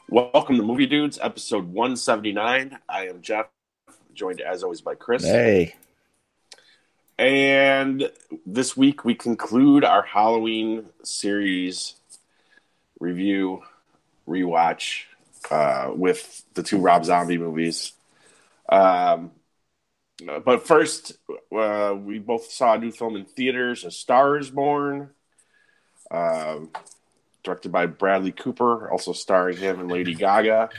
Welcome to Movie Dudes, episode 179. I am Jeff, joined as always by Chris. Hey, And this week we conclude our Halloween series review, rewatch with the two Rob Zombie movies. But first, we both saw a new film in theaters, A Star is Born, directed by Bradley Cooper, also starring him and Lady Gaga.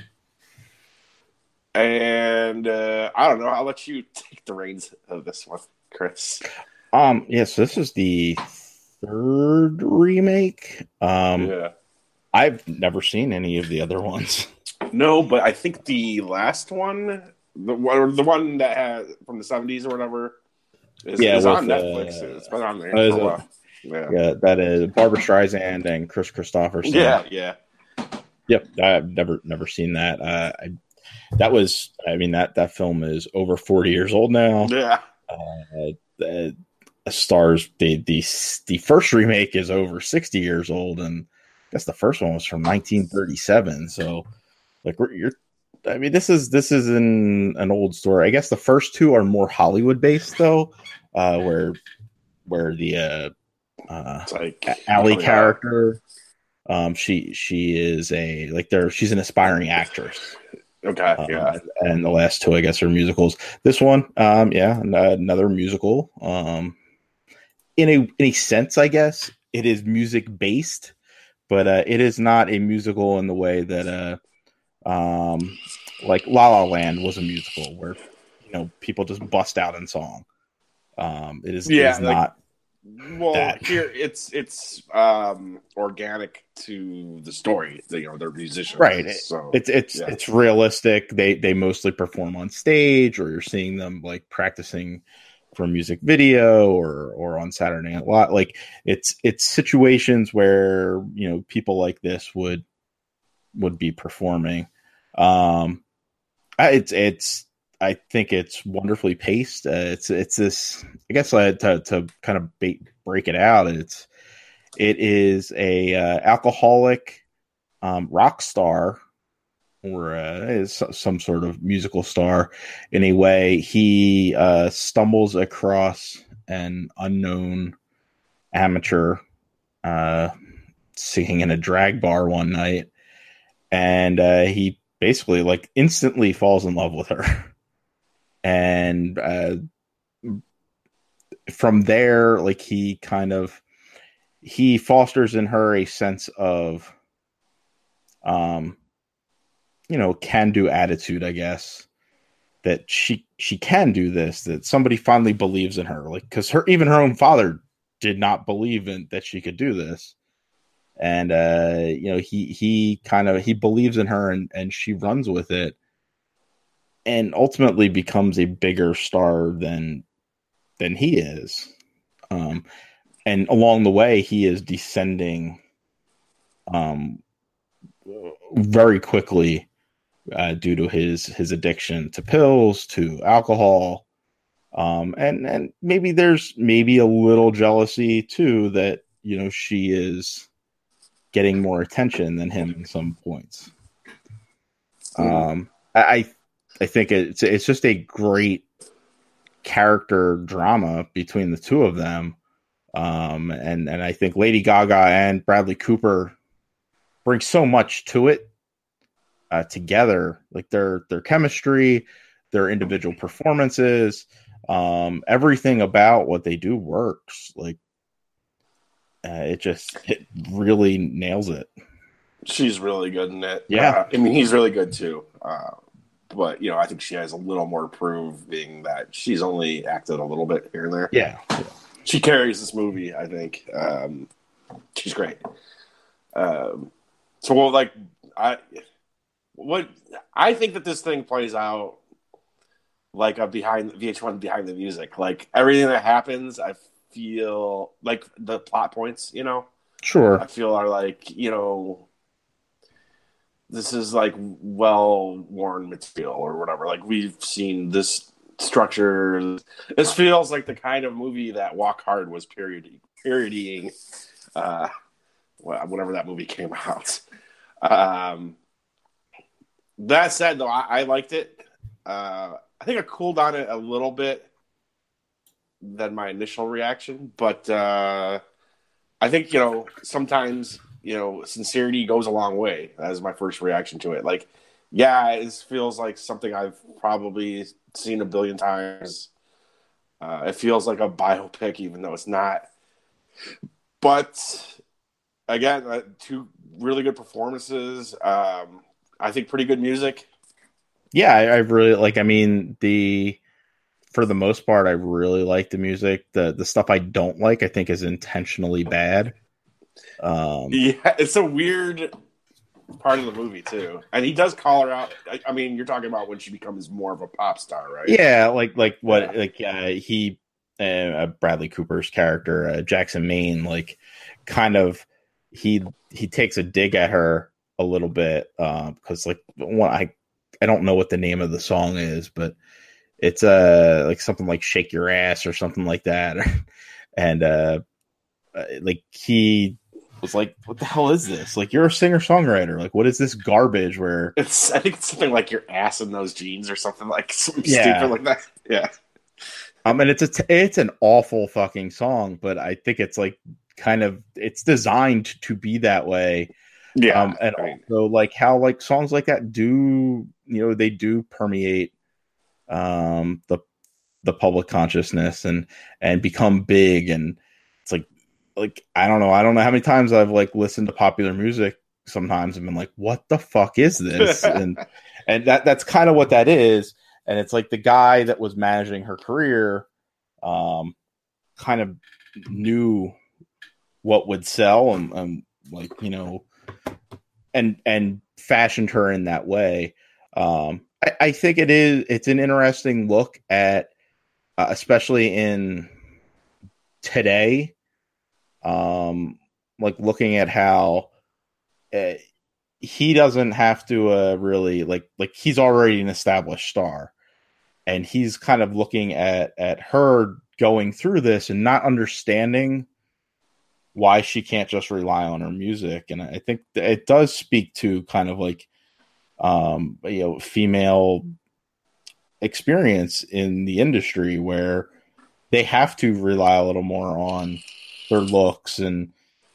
And I don't know. I'll let you take the reins of this one, Chris. yes, this is the third remake. Yeah. I've never seen any of the other ones. No, but I think the last one, the one that had from the 70s or whatever, is on Netflix. It's been on there for a while. Yeah, that is Barbara Streisand and Chris Christopherson. Yeah. Yep, I've never seen that. That film is over 40 years old now. Yeah. The Stars, the first remake is over 60 years old, and I guess the first one was from 1937. So, this is an old story. I guess the first two are more Hollywood based though, where the Allie character, she is she's an aspiring actress. Okay, yeah. And the last two, I guess, are musicals. This one, another musical. In a sense, I guess it is music based, but it is not a musical in the way that like La La Land was a musical, where people just bust out in song. It is not. Well, that. Here it's organic to the story. They're musicians, Right? So it's realistic. They mostly perform on stage, or you're seeing them like practicing for a music video or on Saturday Night Live. Like it's situations where people like this would be performing. I think it's wonderfully paced. It's this, I guess, to kind of break it out. It is a alcoholic rock star, or is some sort of musical star. In a way, he stumbles across an unknown amateur singing in a drag bar one night, and he basically instantly falls in love with her. And from there, he fosters in her a sense of, can-do attitude, I guess, that she can do this, that somebody finally believes in her, because even her own father did not believe in that she could do this. And he believes in her, and she runs with it, and ultimately becomes a bigger star than he is. And along the way, he is descending very quickly due to his addiction to pills, to alcohol. And maybe there's a little jealousy too, that she is getting more attention than him in some points. I think it's just a great character drama between the two of them. And I think Lady Gaga and Bradley Cooper bring so much to it together, like their chemistry, their individual performances, everything about what they do works. It really nails it. She's really good in it. Yeah. He's really good too. But I think she has a little more to prove, being that she's only acted a little bit here and there. Yeah. She carries this movie, I think. She's great. I think that this thing plays out like a VH1 behind the music. Like everything that happens, I feel like the plot points, Sure. I feel are this is like well-worn material or whatever. Like we've seen this structure. This feels like the kind of movie that Walk Hard was parodying whenever that movie came out. That said, though, I liked it. I think I cooled on it a little bit than my initial reaction, but I think sometimes sincerity goes a long way. As my first reaction to it. Like, yeah, it feels like something I've probably seen a billion times. It feels like a biopic, even though it's not. But again, two really good performances. I think pretty good music. Yeah, I really like. I mean, the for the most part, I really like the music. The stuff I don't like, I think, is intentionally bad. Yeah, it's a weird part of the movie too, and he does call her out. I mean, you're talking about when she becomes more of a pop star, right? Yeah, like what Yeah, like he Bradley Cooper's character Jackson Maine, like kind of he takes a dig at her a little bit because like one I don't know what the name of the song is, but it's like something like "Shake Your Ass" or something like that, and like he was like, "What the hell is this? Like, you're a singer songwriter. Like, what is this garbage?" Where I think it's something like your ass in those jeans or something like something stupid yeah, like that. Yeah, and it's an awful fucking song, but I think it's like kind of it's designed to be that way. yeah. And I mean, also like how like songs like that do they do permeate the public consciousness and become big, and it's like I don't know how many times I've like listened to popular music sometimes and been like, what the fuck is this? And that's kind of what that is. And it's like the guy that was managing her career um kind of knew what would sell and like and fashioned her in that way. I think it's an interesting look at especially in today, like looking at how uh, he doesn't have to really like he's already an established star, and he's kind of looking at her going through this and not understanding why she can't just rely on her music. And I think it does speak to kind of like female experience in the industry where they have to rely a little more on their looks and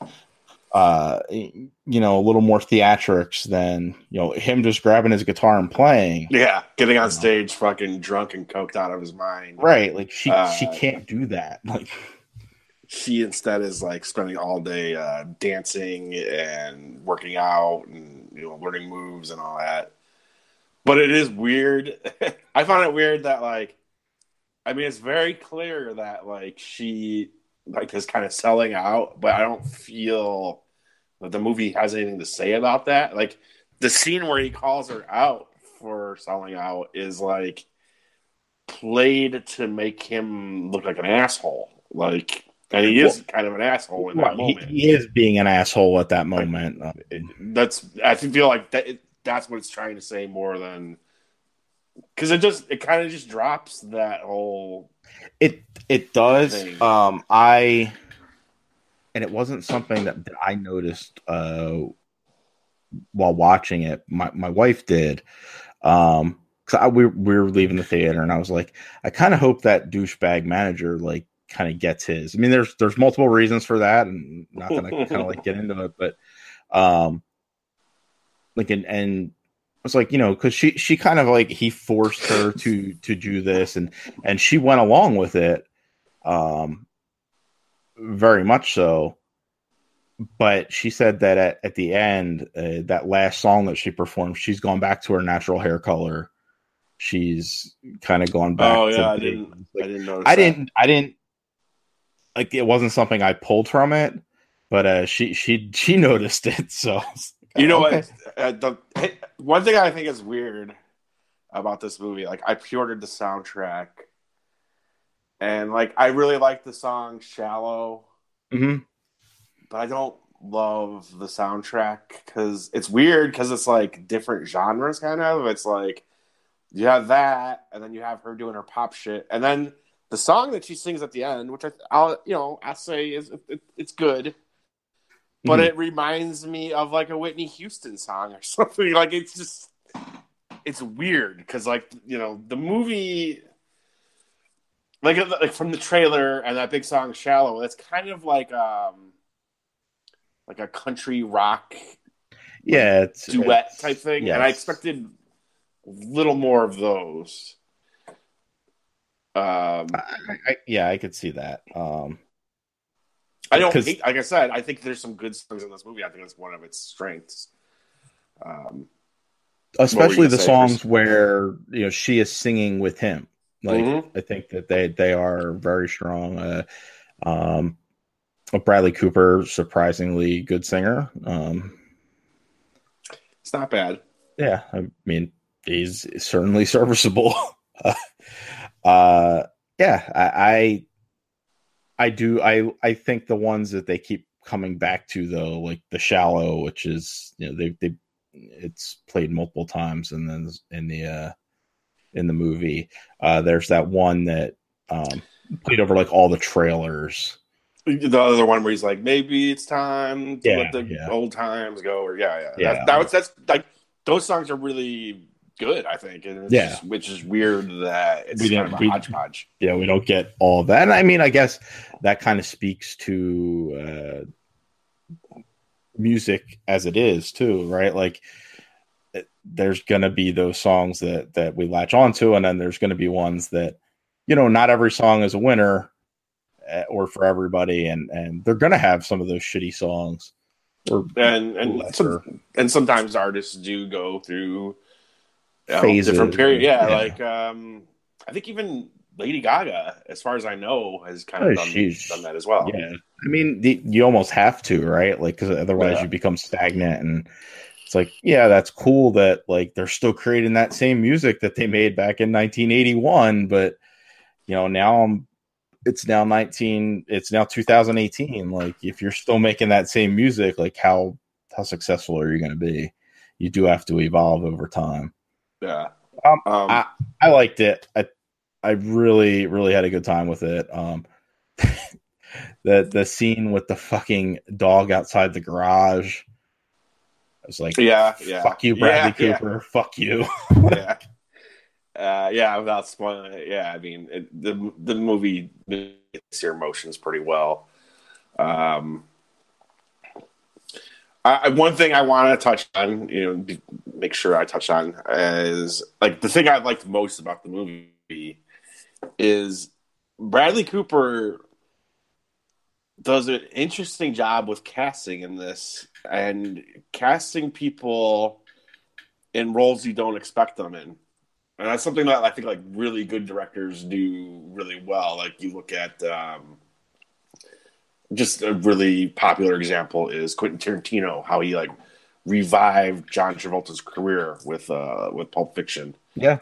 a little more theatrics than him just grabbing his guitar and playing. yeah, getting on stage, fucking drunk and coked out of his mind. Right, like she Uh, can't do that. Like she instead is like spending all day dancing and working out and learning moves and all that. But it is weird. I found it weird that like I mean it's very clear that like she like is kind of selling out, but I don't feel that the movie has anything to say about that. Like the scene where he calls her out for selling out is like played to make him look like an asshole. Like and he well, is kind of an asshole in that right, moment. he is being an asshole at that Like moment. that's I feel like that's what it's trying to say more than because it kind of just drops that whole It does. thing. I and it wasn't something that I noticed while watching it. My wife did. Cause we were leaving the theater, and I was like, I kind of hope that douchebag manager like kind of gets his. I mean, there's multiple reasons for that, and I'm not gonna kind of like get into it, but um, like and I was like, because she kind of like he forced her to do this, and she went along with it, very much so. But she said that at the end, that last song that she performed, she's gone back to her natural hair color. She's kind of gone Oh back to yeah, I like didn't notice that. I didn't like it wasn't something I pulled from it, but she noticed it. So You know okay, what? One thing I think is weird about this movie, like I pre-ordered the soundtrack, and like I really like the song "Shallow," hmm but I don't love the soundtrack because it's weird because it's like different genres, kind of. It's like you have that, and then you have her doing her pop shit, and then the song that she sings at the end, which I'll say is it's good, but hmm it reminds me of like a Whitney Houston song or something. Like it's just it's weird because like the movie like from the trailer and that big song "Shallow," that's kind of like a country rock Yeah, duet type thing, yes. and I expected a little more of those. I could see that. I don't hate, like I said, I think there's some good songs in this movie. I think it's one of its strengths. Especially the songs Chris? Where she is singing with him. Like I think that they are very strong. Bradley Cooper, surprisingly good singer. It's not bad. Yeah, I mean he's certainly serviceable. I do. I think the ones that they keep coming back to though, like The Shallow, which is it's played multiple times, and then in the movie, there's that one that played over like all the trailers. The other one where he's like, maybe it's time to let the old times go, or that's like those songs are really good, I think, and which is weird that it's kind of a hodgepodge. Yeah, we don't get all of that, and I mean, I guess that kind of speaks to music as it is too, right? Like, there's going to be those songs that we latch onto, and then there's going to be ones that not every song is a winner or for everybody, and they're going to have some of those shitty songs, and sometimes artists do go through phases, different period. Like I think even Lady Gaga, as far as I know, has kind of done that as well. Yeah, I mean, you almost have to, right? Like, because otherwise you become stagnant, and it's like, yeah, that's cool that like they're still creating that same music that they made back in 1981, but now it's now 2018. Like, if you're still making that same music, like how successful are you going to be? You do have to evolve over time. Yeah. I liked it. I really, really had a good time with it. The scene with the fucking dog outside the garage. I was like, fuck you, Bradley Cooper. Fuck you. Without spoiling it. Yeah, I mean, the movie gets your emotions pretty well. One thing I want to touch on, make sure I touch on, is like the thing I liked most about the movie is Bradley Cooper does an interesting job with casting in this, and casting people in roles you don't expect them in. And that's something that I think like really good directors do really well. Like you look at just a really popular example is Quentin Tarantino, how he like revived John Travolta's career with Pulp Fiction. Yeah.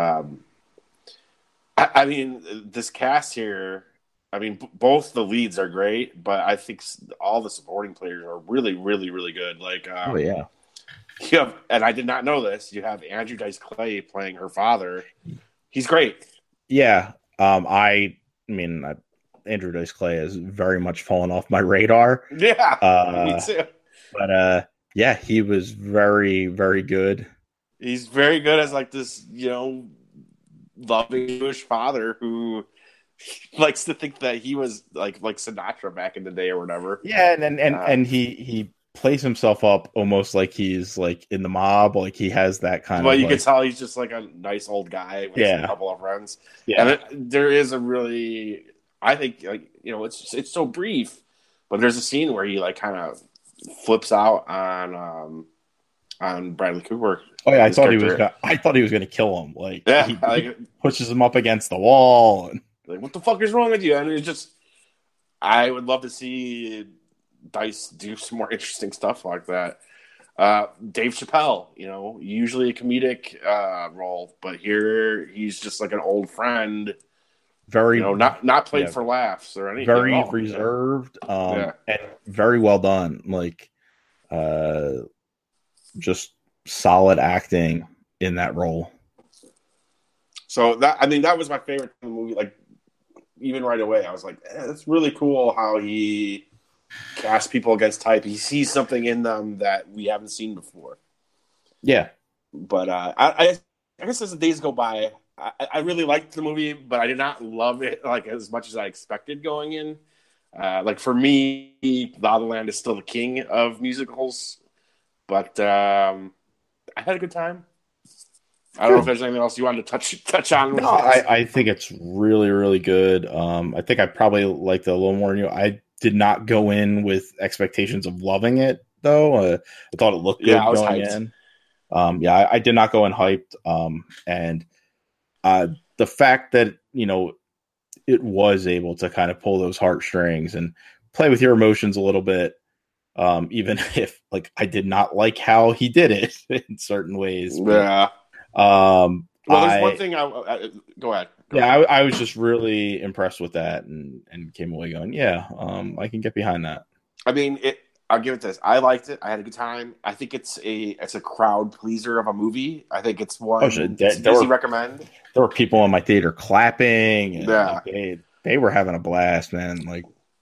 I mean, this cast here, I mean, both the leads are great, but I think all the supporting players are really, really, really good. Like, you have, and I did not know this, you have Andrew Dice Clay playing her father. He's great. Yeah. I mean, Andrew Dice Clay has very much fallen off my radar. Yeah, me too. But he was very, very good. He's very good as like this, loving Jewish father who likes to think that he was like Sinatra back in the day or whatever. Yeah, and he plays himself up almost like he's like in the mob, like he has that kind of. Well, you can tell he's just like a nice old guy with a couple of friends. Yeah, and there is a really, I think, like it's so brief, but there's a scene where he like kind of flips out on Bradley Cooper. Oh yeah, I thought he was going to kill him. Like, he pushes him up against the wall. And... like, what the fuck is wrong with you? And it's just, I would love to see Dice do some more interesting stuff like that. Dave Chappelle, usually a comedic role, but here he's just like an old friend. Very, not played for laughs or anything. Very reserved, and very well done. Like, just solid acting in that role. So that was my favorite in the movie. Like, even right away, I was like, it's really cool how he casts people against type. He sees something in them that we haven't seen before. Yeah. But I I guess as the days go by, I really liked the movie, but I did not love it like as much as I expected going in. Like for me, La La Land is still the king of musicals, but I had a good time. I don't know if Good. there's anything else you wanted to touch on No, with this. I think it's really, really good. I think I probably liked it a little more than you. I did not go in with expectations of loving it, though. I thought it looked Yeah, I good was going hyped. in. Yeah, I did not go in hyped. And the fact that, it was able to kind of pull those heartstrings and play with your emotions a little bit, even if, like, I did not like how he did it in certain ways. But Yeah. Well, there's one I thing. Go ahead. Go Yeah, ahead. I was just really impressed with that, and came away going, yeah, I can get behind that. I mean, I'll give it this. I liked it. I had a good time. I think it's a crowd pleaser of a movie. I think it's Oh, shit, one. It's an easy recommend. there were people in my theater clapping, and Yeah. like they were having a blast, man. Like,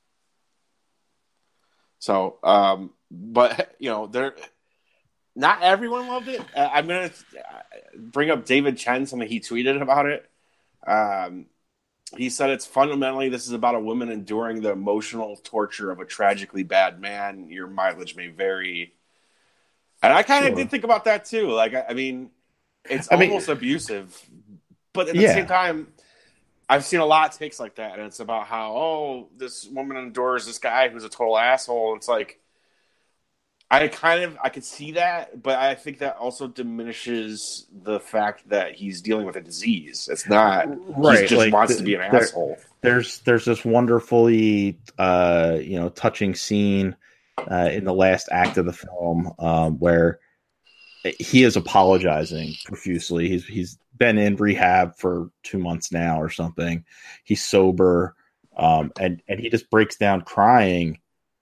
So, but there. Not everyone loved it. I'm gonna bring up David Chen. Something he tweeted about it. Um, he said it's fundamentally this is about a woman enduring the emotional torture of a tragically bad man. Your mileage may vary, and I kind of did sure, think about that too. Like, I mean, it's I mean, almost abusive, but at the same yeah, time, I've seen a lot of takes like that, and it's about how this woman endures this guy who's a total asshole. And it's like I could see that, but I think that also diminishes the fact that he's dealing with a disease. It's not he right. just Like, wants to be an asshole. there's this wonderfully touching scene in the last act of the film, where he is apologizing profusely. He's been in rehab for 2 months now or something. He's sober, and he just breaks down crying,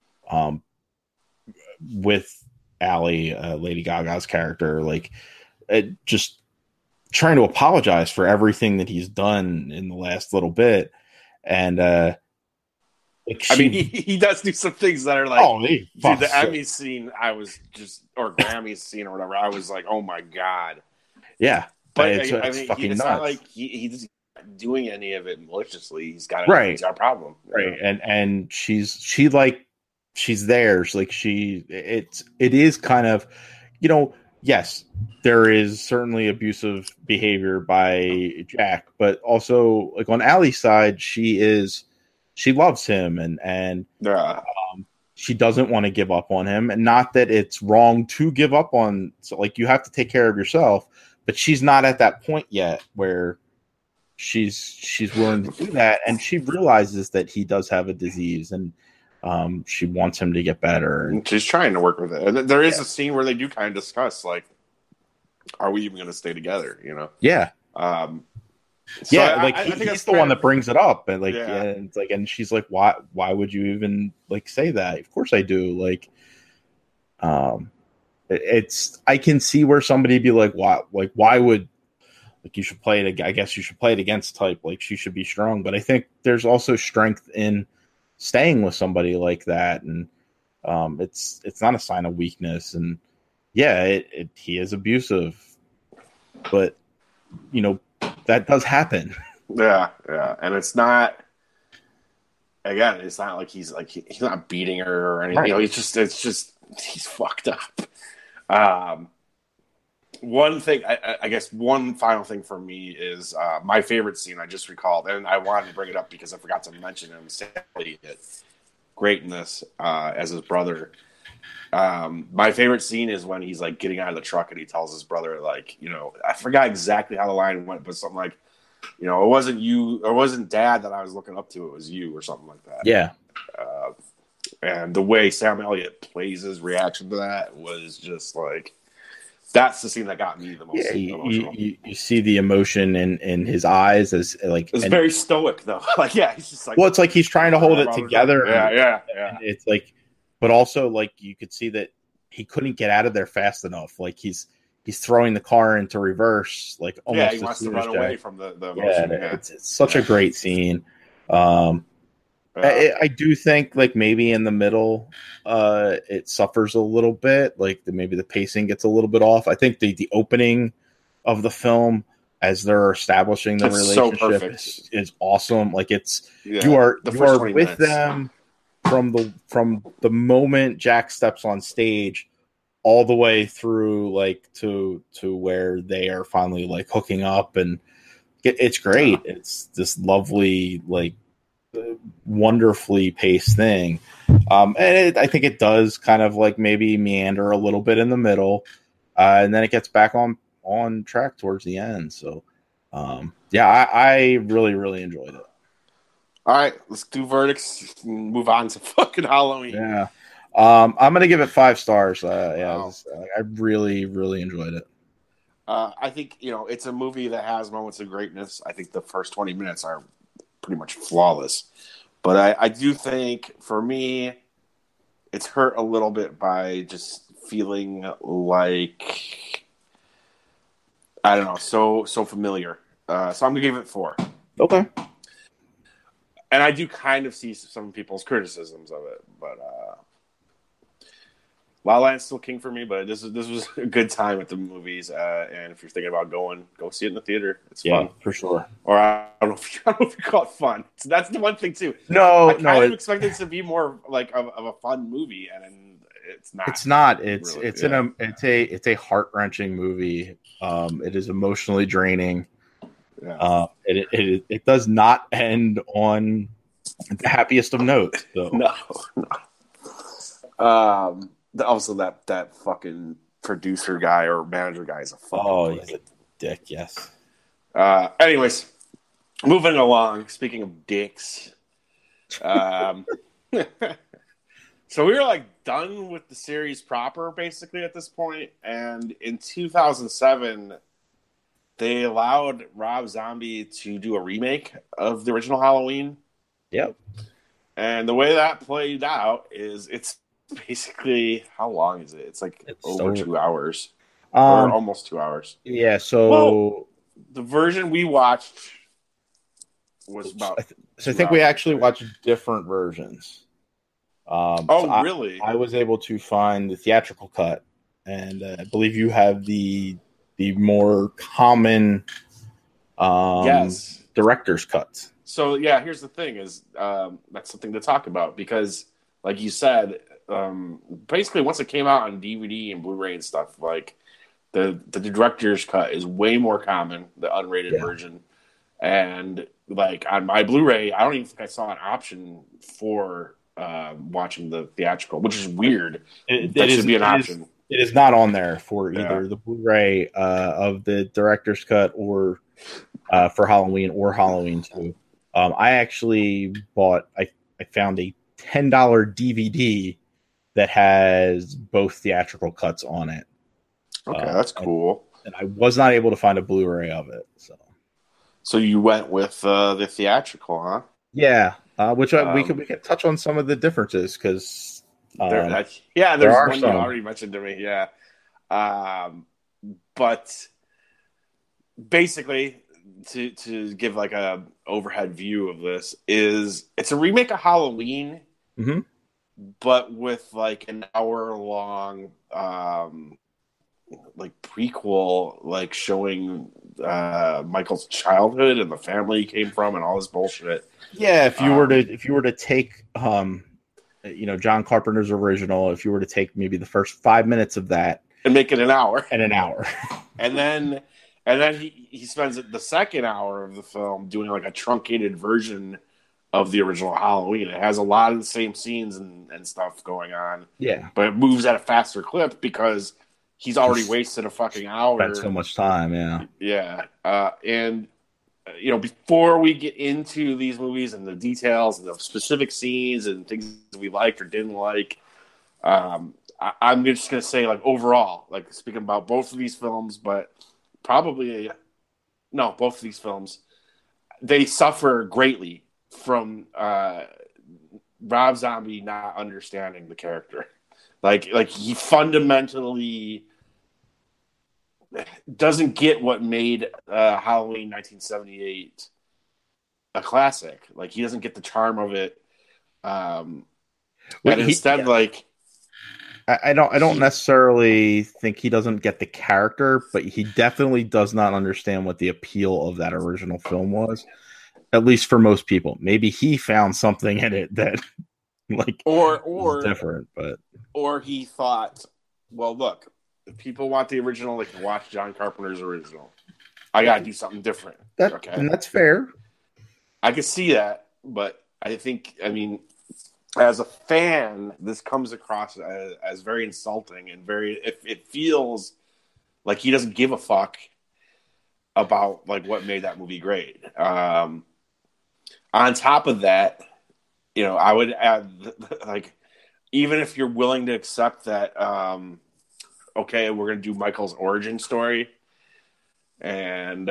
with Allie, Lady Gaga's character, like, just trying to apologize for everything that he's done in the last little bit. And like, I mean, he does do some things that are like, oh, he dude, the fucks. Emmy scene, or Grammy scene or whatever, I was like, oh my god. Yeah, But it's fucking it's not nuts. like he's doing any of it maliciously. Right, he's got a problem, right. And she's there. She's like, it is kind of, yes, there is certainly abusive behavior by Jack, but also, like, on Allie's side, she loves him, and yeah. she doesn't want to give up on him. And not that it's wrong to give up on, so, like, you have to take care of yourself, but she's not at that point yet where she's willing to do that, and she realizes that he does have a disease, and she wants him to get better. And She's trying to work with it. And there is yeah, a scene where they do kind of discuss, like, are we even going to stay together? yeah, So yeah. Like, I think that's he's the one that brings it up, and like, yeah. and it's like, and she's like, why would you even, like, say that? Of course I do. Like, it's, I can see where somebody be like, why would, like, you should play it, I guess you should play it against type, like, she should be strong. But I think there's also strength in staying with somebody like that, and it's not a sign of weakness. And yeah, he is abusive, but that does happen. Yeah, and it's not. Again, it's not like he's not beating her or anything. Right. It's just he's fucked up. One thing, I guess, one final thing for me is my favorite scene. I just recalled, and I wanted to bring it up because I forgot to mention him. Sally, great in this as his brother. My favorite scene is when he's like getting out of the truck and he tells his brother, like, I forgot exactly how the line went, but something like, it wasn't you, or it wasn't Dad that I was looking up to, it was you, or something like that. Yeah. And the way Sam Elliott plays his reaction to that was just like, that's the scene that got me the most. Yeah, you see the emotion in his eyes, as like, it's very stoic though. Like, yeah, he's just like, well, it's like he's trying to hold it together. Yeah. And it's like, but also, like, you could see that he couldn't get out of there fast enough. Like, he's throwing the car into reverse, like, almost. Yeah, he wants to run away from the emotion. Yeah, it's such a great scene. Yeah. I do think, like, maybe in the middle, it suffers a little bit. Like, maybe the pacing gets a little bit off. I think the opening of the film as they're establishing the It's so relationship perfect. is awesome. Like it's Yeah, you are the you first are 20 with minutes. them from the moment Jack steps on stage all the way through like to where they are finally like hooking up, and it's great. It's this lovely like wonderfully paced thing. I think it does kind of like maybe meander a little bit in the middle, and then it gets back on track towards the end. So, yeah, I really really enjoyed it. All right, let's do verdicts and move on to fucking Halloween. Yeah, I'm gonna give it 5 stars. Yeah, Wow. I really really enjoyed it. I think it's a movie that has moments of greatness. I think the first 20 minutes are pretty much flawless, but I do think for me, it's hurt a little bit by just feeling like I don't know, so familiar. So I'm gonna give it 4. Okay. And I do kind of see some people's criticisms of it, but La La Land's still king for me. But this was a good time at the movies, and if you're thinking about going, go see it in the theater. It's fun for sure. Or I don't know if you call it fun. So that's the one thing too. No, I kind of expected it to be more like of a fun movie, and it's not. It's not. It's really, it's a heart-wrenching movie. It is emotionally draining. Yeah. It does not end on the happiest of notes. So. No. Also, that fucking producer guy or manager guy is a fucking he's a dick. Yes. Anyways, moving along. Speaking of dicks, so we were like done with the series proper, basically at this point. And in 2007, they allowed Rob Zombie to do a remake of the original Halloween. Yep. And the way that played out is it's basically, how long is it? It's like over 2 hours. Or almost 2 hours. Yeah, so the version we watched was about I think we actually watched different versions. Really? I was able to find the theatrical cut, and I believe you have the more common yes, director's cuts. So yeah, here's the thing: is that's something to talk about because, like you said, basically once it came out on DVD and Blu-ray and stuff, like the director's cut is way more common, the unrated version, and like on my Blu-ray, I don't even think I saw an option for watching the theatrical, which is weird. That should be an option. It is not on there for either the Blu-ray of the director's cut or for Halloween or Halloween 2. I actually bought. I found a $10 DVD that has both theatrical cuts on it. Okay, that's cool. And I was not able to find a Blu-ray of it. So you went with the theatrical, huh? Yeah, which we could touch on some of the differences because there's one some. You already mentioned to me. Yeah, but basically, to give like a overhead view of this, it's a remake of Halloween, but with like an hour-long like prequel, like showing Michael's childhood and the family he came from and all this bullshit. Yeah, if you were to take John Carpenter's original, if you were to take maybe the first 5 minutes of that and make it an hour, and then he spends the second hour of the film doing like a truncated version of the original Halloween. It has a lot of the same scenes and stuff going on. Yeah, but it moves at a faster clip because he's already wasted a fucking hour. Spent so much time, yeah. And before we get into these movies and the details and the specific scenes and things we liked or didn't like, I'm just gonna say, like, overall, like speaking about both of these films, but both of these films, they suffer greatly from Rob Zombie not understanding the character. Like he fundamentally doesn't get what made Halloween 1978 a classic. Like he doesn't get the charm of it. And instead, I don't necessarily think he doesn't get the character, but he definitely does not understand what the appeal of that original film was. At least for most people. Maybe he found something in it that like was or different, but or he thought, well, look, if people want the original, they can watch John Carpenter's original. I got to do something different. and that's fair. I could see that, but I think, I mean, as a fan, this comes across as very insulting and very. It feels like he doesn't give a fuck about like what made that movie great. On top of that, I would add like, even if you're willing to accept that, okay, we're gonna do Michael's origin story, and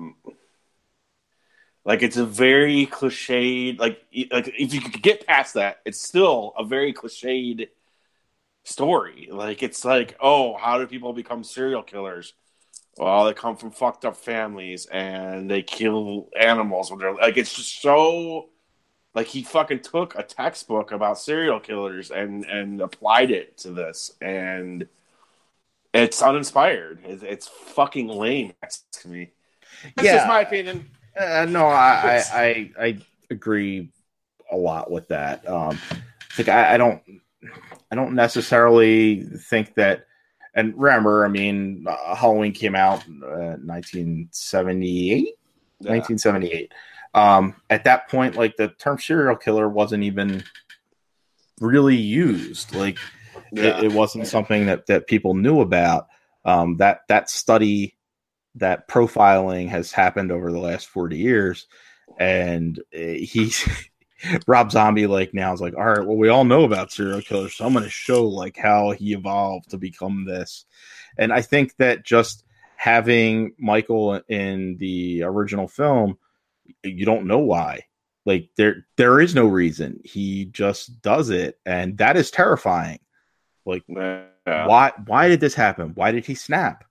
like it's a very cliched, like if you could get past that, it's still a very cliched story. Like it's like, oh, how do people become serial killers? Well, they come from fucked up families and they kill animals when they're like, it's just so like he fucking took a textbook about serial killers and applied it to this, and it's uninspired. It's fucking lame to me. That's just my opinion. No, I agree a lot with that. Like I don't necessarily think that. And remember, I mean, Halloween came out in 1978. Yeah. 1978. At that point, like the term serial killer wasn't even really used. Like it wasn't something that people knew about. That study, that profiling has happened over the last 40 years, and he's Rob Zombie like now is like, all right, well, we all know about serial killers, so I'm going to show like how he evolved to become this. And I think that just having Michael in the original film, you don't know why. Like there is no reason. He just does it, and that is terrifying. Like why did this happen? Why did he snap?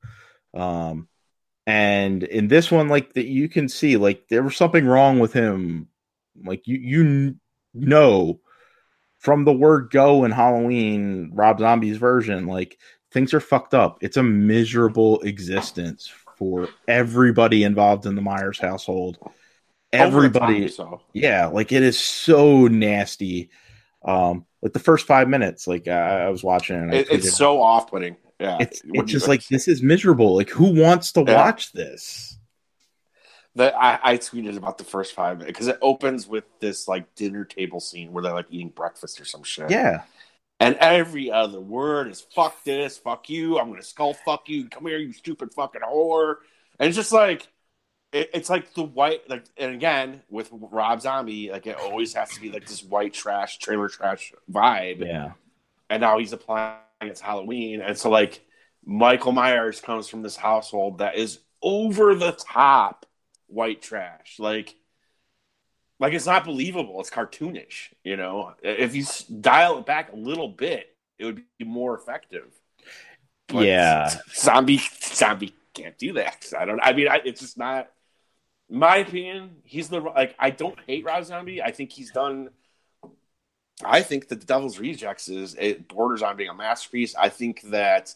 And in this one, like that, you can see like there was something wrong with him. Like you know from the word go in Halloween, Rob Zombie's version, like things are fucked up. It's a miserable existence for everybody involved in the Myers household. Everybody, yeah, like it is so nasty. Like the first 5 minutes, like I was watching, and it's so off-putting. Yeah, it's just like this is miserable. Like who wants to watch this? That I tweeted about the first 5 minutes because it opens with this like dinner table scene where they're like eating breakfast or some shit. Yeah, and every other word is "fuck this," "fuck you," "I'm gonna skull fuck you," "come here, you stupid fucking whore," and it's just like it's like the white like. And again, with Rob Zombie, like it always has to be like this white trash, trailer trash vibe. Yeah, and now he's applying it to Halloween, and so like Michael Myers comes from this household that is over the top white trash, like it's not believable. It's cartoonish, if you dial it back a little bit, it would be more effective. But zombie can't do that. It's just not my opinion. He's I don't hate Rob Zombie. I think that The Devil's Rejects it borders on being a masterpiece. I think that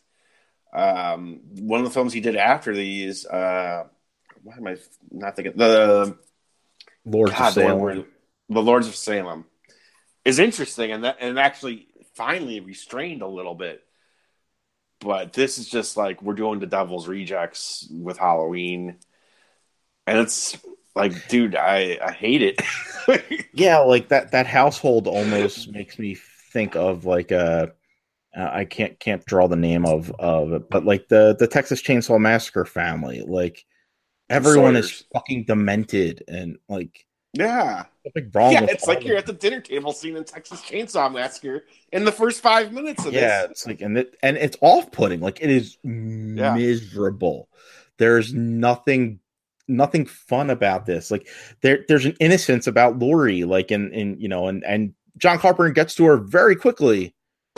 one of the films he did after these, why am I not thinking? The Lords of Salem. The Lords of Salem is interesting, and actually finally restrained a little bit. But this is just like we're doing The Devil's Rejects with Halloween, and it's like, dude, I hate it. Yeah, like that household almost makes me think of like I can't draw the name of it, but like the Texas Chainsaw Massacre family, like. Everyone is fucking demented and like something wrong. Yeah, it's like you're at the dinner table scene in Texas Chainsaw Massacre in the first 5 minutes of this. Yeah, it's like and it's off-putting. Like it is miserable. There's nothing fun about this. Like there's an innocence about Laurie. Like and John Carpenter gets to her very quickly.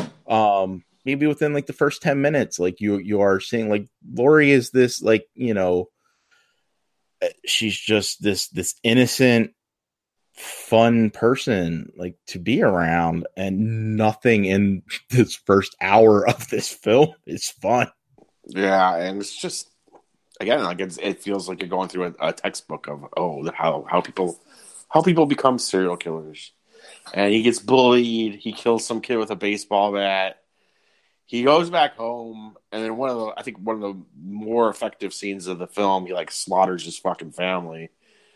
Maybe within like the first 10 minutes, like you are seeing like Laurie is this like she's just this innocent fun person like to be around, and nothing in this first hour of this film is fun. Yeah, and it's just again like it feels like you're going through a textbook of how people become serial killers. And he gets bullied. He kills some kid with a baseball bat. He goes back home, and then one of the more effective scenes of the film, he like slaughters his fucking family.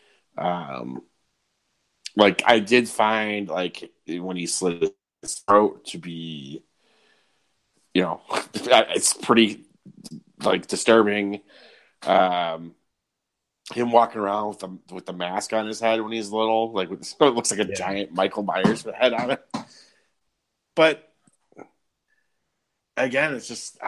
Like I did find like when he slit his throat to be, it's pretty like disturbing. Him walking around with the mask on his head when he's little, like it looks like a giant Michael Myers head on it. But again, it's just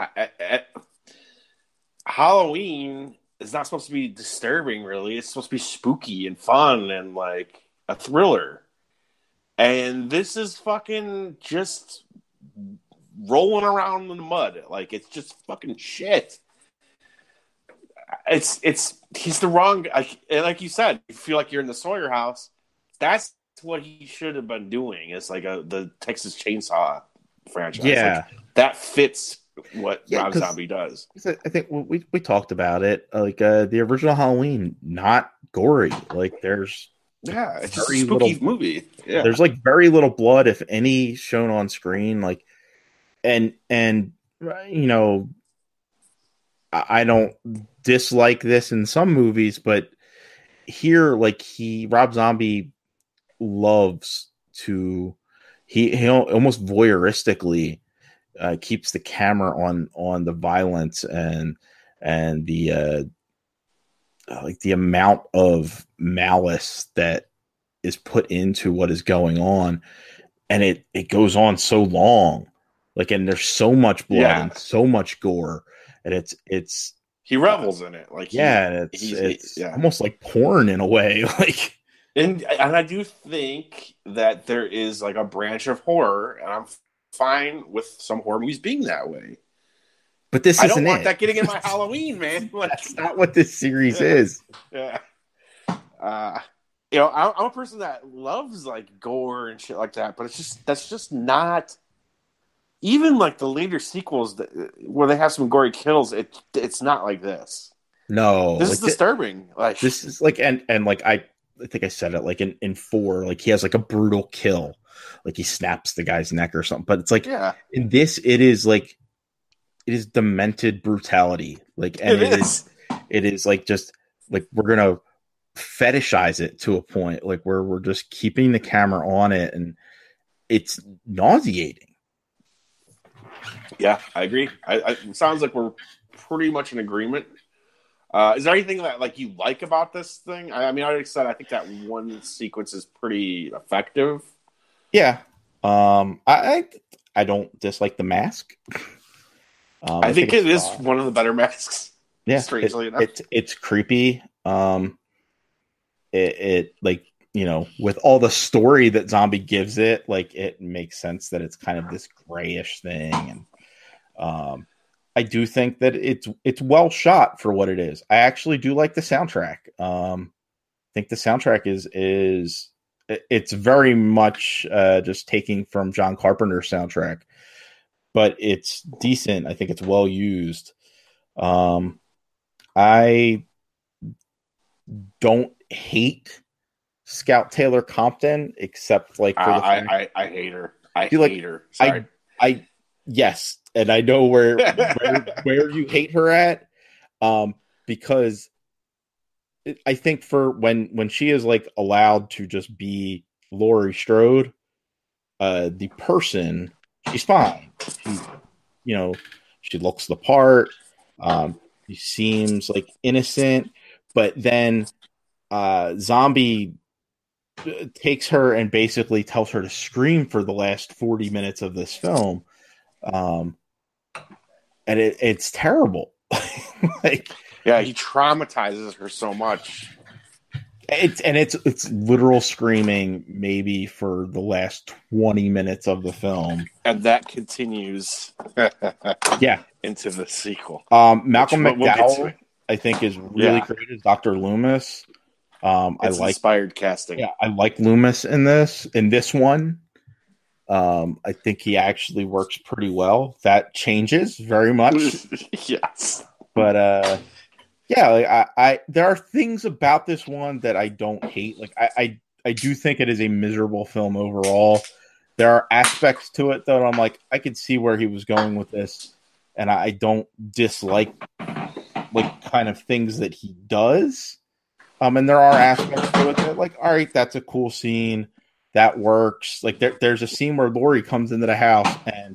Halloween is not supposed to be disturbing, really. It's supposed to be spooky and fun and like a thriller. And this is fucking just rolling around in the mud. Like it's just fucking shit. He's the wrong, like you said, you feel like you're in the Sawyer house. That's what he should have been doing. It's like the Texas Chainsaw franchise. Yeah, like, that fits what Rob Zombie does. I think we talked about it. Like the original Halloween, not gory. Like there's it's just a spooky movie. Yeah, there's like very little blood, if any, shown on screen. Like, and I don't dislike this in some movies, but here, like Rob Zombie loves to he almost voyeuristically keeps the camera on the violence and the like the amount of malice that is put into what is going on, and it goes on so long, like, and there's so much blood and so much gore, and it's he revels in it. Like it's almost like porn in a way. Like, and I do think that there is like a branch of horror, and I'm fine with some horror movies being that way. But this isn't I don't want that getting in my Halloween, man. Like, that's not what this series is. Yeah. I'm a person that loves like gore and shit like that, but that's just not. Even like the later sequels where they have some gory kills, it's not like this. No, this is disturbing. Like this is like, and like I think I said it, like in 4, like he has like a brutal kill, like he snaps the guy's neck or something. But it's like in this, it is demented brutality. Like, and it is like just like we're gonna fetishize it to a point, like where we're just keeping the camera on it, and it's nauseating. Yeah, I agree. It sounds like we're pretty much in agreement. Is there anything that like you like about this thing? I mean, I said I think that one sequence is pretty effective. Yeah, I don't dislike the mask. I think it is one of the better masks. Yeah, strangely enough, it's creepy. It like, with all the story that Zombie gives it, like it makes sense that it's kind of this grayish thing, and I do think that it's well shot for what it is. I actually do like the soundtrack. I think the soundtrack is it's very much just taking from John Carpenter's soundtrack, but it's decent. I think it's well used. I don't hate Scout Taylor Compton, except like for I hate her. I hate her. Sorry. Yes, and I know where you hate her at, because I think for when she is like allowed to just be Laurie Strode, the person, she's fine. She looks the part. She seems like innocent, but then Zombie takes her and basically tells her to scream for the last 40 minutes of this film. And it's terrible. Like, yeah, he traumatizes her so much. It's literal screaming maybe for the last 20 minutes of the film. And that continues into the sequel. Malcolm McDowell, I think, is really great as Dr. Loomis. I It's like, inspired casting. yeah, I like Loomis in this one. I think he actually works pretty well. That changes very much, Yes. but yeah, like there are things about this one that I don't hate. Like I do think it is a miserable film overall. There are aspects to it though I'm like I could see where he was going with this, and I don't dislike like kind of things that he does. And there are aspects to it that like, all right, that's a cool scene that works. Like there's a scene where Laurie comes into the house and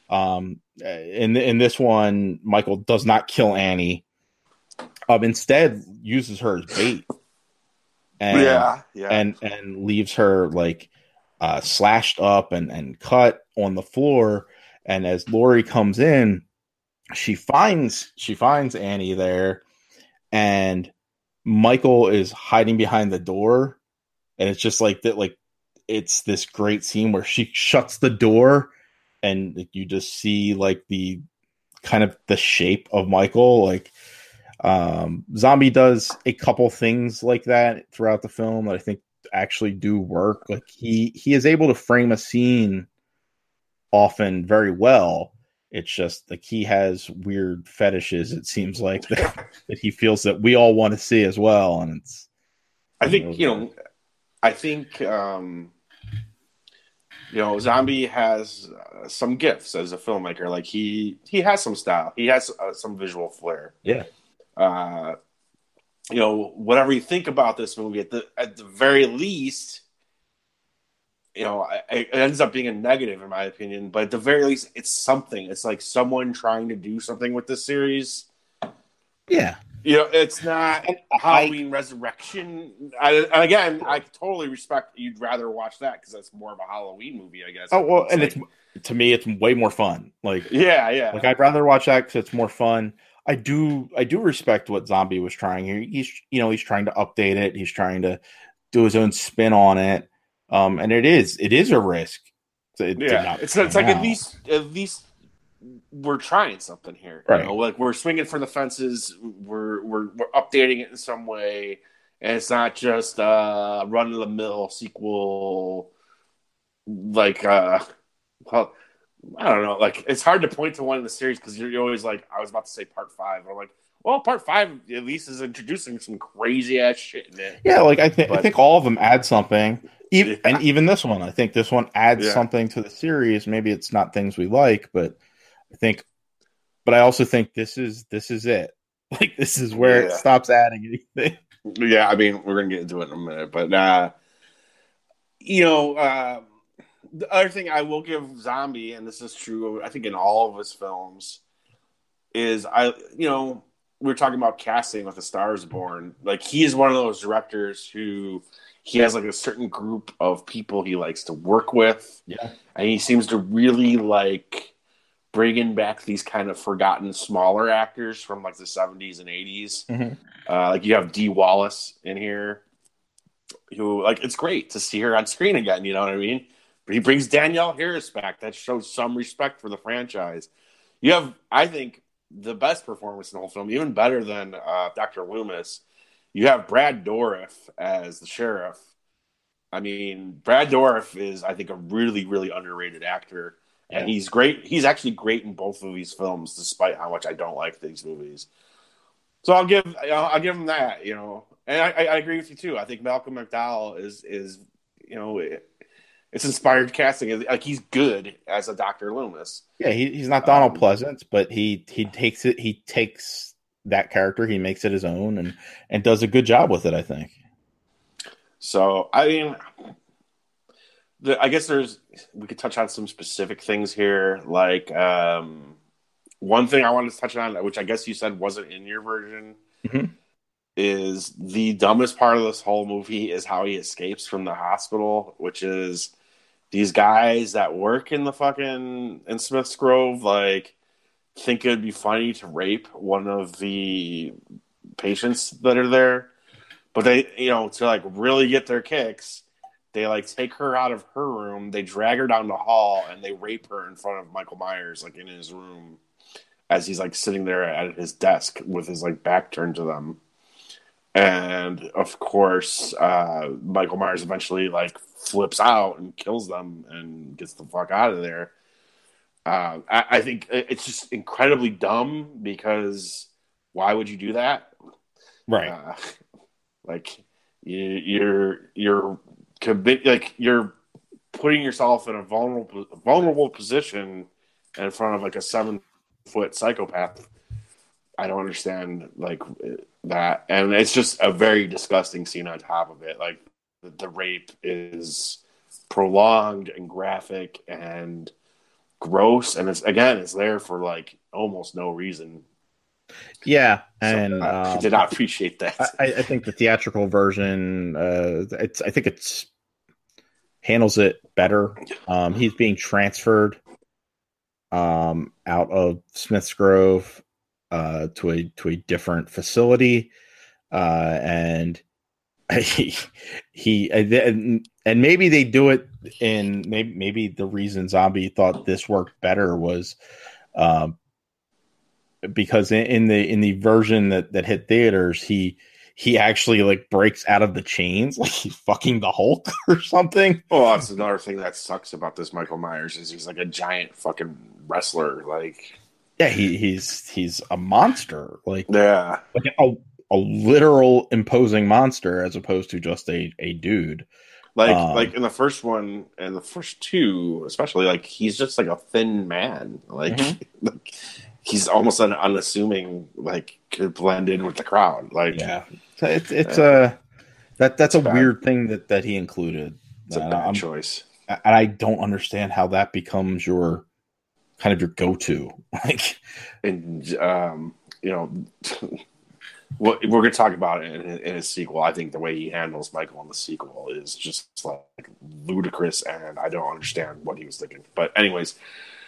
in this one, Michael does not kill Annie. Instead uses her as bait and Yeah, yeah. and leaves her like slashed up and cut on the floor. And as Laurie comes in, she finds Annie there, and Michael is hiding behind the door, and it's just like that. Like it's this great scene where she shuts the door, and like, you just see like the kind of the shape of Michael. Like Zombie does a couple things like that throughout the film that I think actually do work. Like he is able to frame a scene often very well. It's just like he has weird fetishes. It seems like that he feels that we all want to see as well, and it's I doesn't think really work. I think Zombie has some gifts as a filmmaker. Like he has some style. He has some visual flair. Yeah, Uh, whatever you think about this movie, at the very least, it ends up being a negative in my opinion. But at the very least, it's something. It's like someone trying to do something with this series. yeah. It's not And Halloween Resurrection. And again, I totally respect you'd rather watch that because that's more of a Halloween movie, I guess. oh well, It's and like, it's to me, it's way more fun. yeah, yeah, Like I'd rather watch that because it's more fun. I do respect what Zombie was trying here. He's trying to update it. He's trying to do his own spin on it. And it is a risk. It did yeah. not It's pan like out. at least we're trying something here. Right. Like we're swinging for the fences. We're updating it in some way, and it's not just run of the mill sequel. Like, well, I don't know. Like, it's hard to point to one in the series because you're always like, I was about to say part five. I'm like, well, part five at least is introducing some crazy ass shit in it. Yeah, like I But think all of them add something. And yeah, even this one, I think this one adds yeah, something to the series. Maybe it's not things we like, but I think but I also think this is it. Like this is where it yeah, stops adding anything. yeah. I mean, we're gonna get into it in a minute, but you know, uh, the other thing I will give Zombie, and this is true, I think in all of his films, is we were talking about casting with The Stars Born. Like he is one of those directors who he has like a certain group of people he likes to work with, Yeah. and he seems to really like bringing back these kind of forgotten smaller actors from like the 70s and 80s. Mm-hmm. Like you have Dee Wallace in here, who like it's great to see her on screen again. You know what I mean? But he brings Danielle Harris back. That shows some respect for the franchise. You have, I think, the best performance in the whole film, even better than Dr. Loomis. You have Brad Dourif as the sheriff. I mean, Brad Dourif is, I think, a really, really underrated actor, and Yeah. he's great. He's actually great in both of these films, despite how much I don't like these movies. So I'll give him that. And I agree with you too. I think Malcolm McDowell is it's inspired casting. Like he's good as a Dr. Loomis. Yeah, he's not Donald Um, Pleasance, but he takes that character, he makes it his own and does a good job with it, I think. so I mean, I guess we could touch on some specific things here. Like one thing I wanted to touch on, which I guess you said wasn't in your version, Mm-hmm. is the dumbest part of this whole movie is how he escapes from the hospital, which is these guys that work in the fucking in Smith's Grove like think it'd be funny to rape one of the patients that are there, but they to like really get their kicks, they like take her out of her room, they drag her down the hall, and they rape her in front of Michael Myers like in his room as he's like sitting there at his desk with his like back turned to them. And of course, Michael Myers eventually like flips out and kills them and gets the fuck out of there. I think it's just incredibly dumb because why would you do that? Right. Like you're like you're putting yourself in a vulnerable position in front of like a 7-foot psychopath. I don't understand like that, and it's just a very disgusting scene on top of it. Like the rape is prolonged and graphic and gross, and it's there for like almost no reason. Yeah, So, and I did not appreciate that. I think the theatrical version, I think it's handles it better. He's being transferred out of Smith's Grove to a different facility, and he and maybe they do it in maybe the reason Zombie thought this worked better was because in the version that hit theaters he actually like breaks out of the chains like he's fucking the Hulk or something. Well, that's another thing that sucks about this Michael Myers is he's like a giant fucking wrestler. Like, yeah, he's a monster, like a literal imposing monster as opposed to just a dude. Like in the first one and the first two, especially, like he's just like a thin man. Like, like he's almost an unassuming, like could blend in with the crowd. Like, yeah, so it's that's a bad. Weird thing that he included. It's a bad choice, and I don't understand how that becomes your kind of your go-to. Like, and you know. Well, we're going to talk about it in his sequel. I think the way he handles Michael in the sequel is just like ludicrous, and I don't understand what he was thinking. But anyways,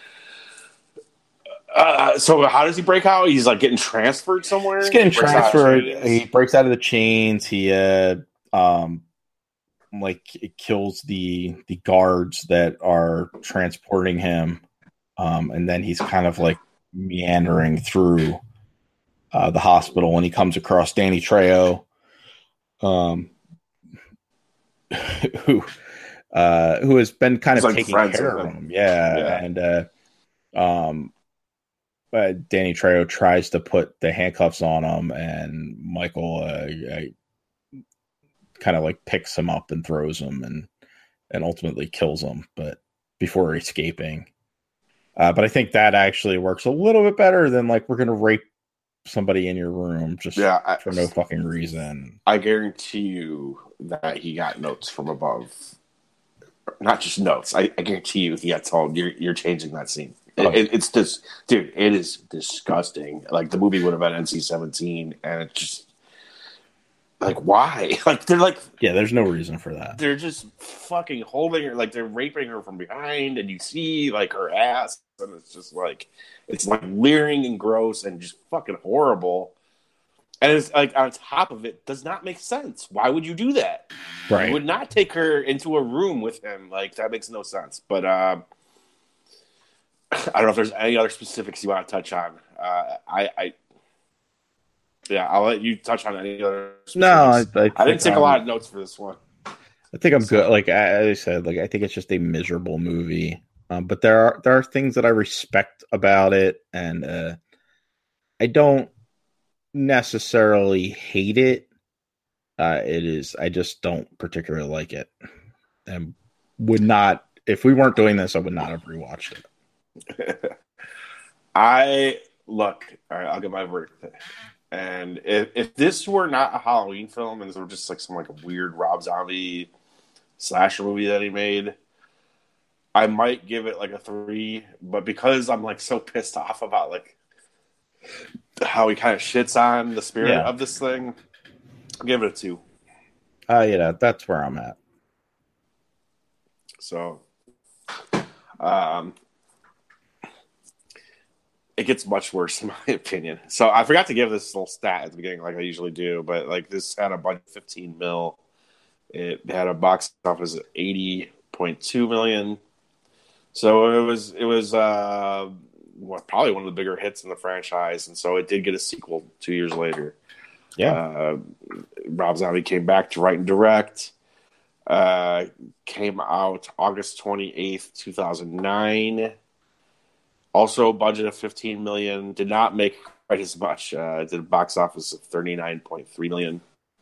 so how does he break out? He's like getting transferred somewhere. He's getting transferred. He breaks out of the chains. He like it kills the guards that are transporting him, and then he's kind of like meandering through the hospital when he comes across Danny Trejo, who has been kind of like taking care of him. Yeah. And Danny Trejo tries to put the handcuffs on him, and Michael kind of like picks him up and throws him and ultimately kills him, but before escaping. But I think that actually works a little bit better than like we're going to rape somebody in your room just for no fucking reason. I guarantee you that he got notes from above. Not just notes. I guarantee you he got told you're changing that scene. It's just, dude, it is disgusting. Like the movie would have been NC-17, and it's just like, why? Like they're like, yeah, there's no reason for that. They're just fucking holding her, like they're raping her from behind, and you see like her ass, and it's just like. It's like leering and gross and just fucking horrible. And it's like on top of it, does not make sense. Why would you do that? Right. You would not take her into a room with him. Like that makes no sense. But I don't know if there's any other specifics you want to touch on. I'll let you touch on any other specifics. No, I didn't take a lot of notes for this one. I think I'm good. Like I said, like I think it's just a miserable movie. But there are things that I respect about it, and I don't necessarily hate it. I just don't particularly like it, and would not. If we weren't doing this, I would not have rewatched it. All right, I'll get my verdict. And if this were not a Halloween film, and this were just like some like a weird Rob Zombie slasher movie that he made, I might give it like a 3, but because I'm like so pissed off about like how he kind of shits on the spirit of this thing, I'll give it a 2. Yeah, that's where I'm at. So, it gets much worse in my opinion. So I forgot to give this little stat at the beginning, like I usually do, but like this had a budget of $15 million. It had a box office of $80.2 million. So it was probably one of the bigger hits in the franchise, and so it did get a sequel 2 years later. Yeah, Rob Zombie came back to write and direct. Came out August 28th, 2009. Also, a budget of $15 million. Did not make quite as much. Did a box office of $39.3 million.